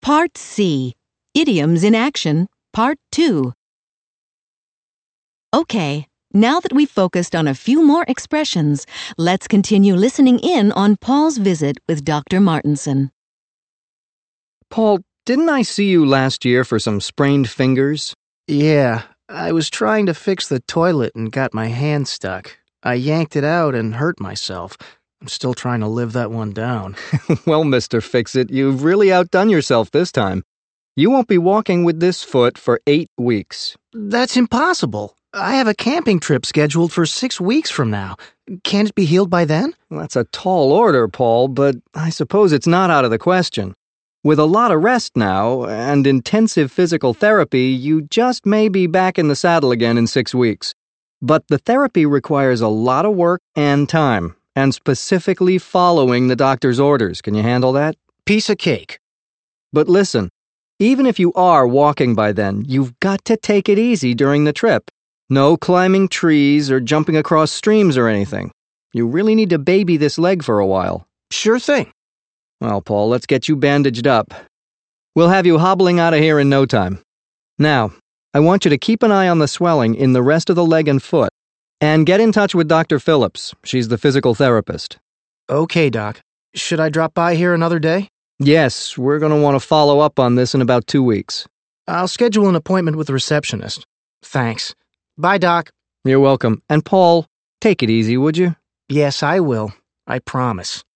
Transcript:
Part C, Idioms in Action, Part 2. Okay, now that we've focused on a few more expressions, let's continue listening in on Paul's visit with Dr. Martinson. Paul, didn't I see you last year for some sprained fingers? Yeah, I was trying to fix the toilet and got my hand stuck. I yanked it out and hurt myself. I'm still trying to live that one down. Well, Mr. Fix-It, you've really outdone yourself this time. You won't be walking with this foot for 8 weeks. That's impossible. I have a camping trip scheduled for 6 weeks from now. Can't it be healed by then? Well, that's a tall order, Paul, but I suppose it's not out of the question. With a lot of rest now and intensive physical therapy, you just may be back in the saddle again in 6 weeks. But the therapy requires a lot of work and time, and specifically following the doctor's orders. Can you handle that? Piece of cake. But listen, even if you are walking by then, you've got to take it easy during the trip. No climbing trees or jumping across streams or anything. You really need to baby this leg for a while. Sure thing. Well, Paul, let's get you bandaged up. We'll have you hobbling out of here in no time. Now, I want you to keep an eye on the swelling in the rest of the leg and foot, and get in touch with Dr. Phillips. She's the physical therapist. Okay, Doc. Should I drop by here another day? Yes, we're going to want to follow up on this in about 2 weeks. I'll schedule an appointment with the receptionist. Thanks. Bye, Doc. You're welcome. And Paul, take it easy, would you? Yes, I will. I promise.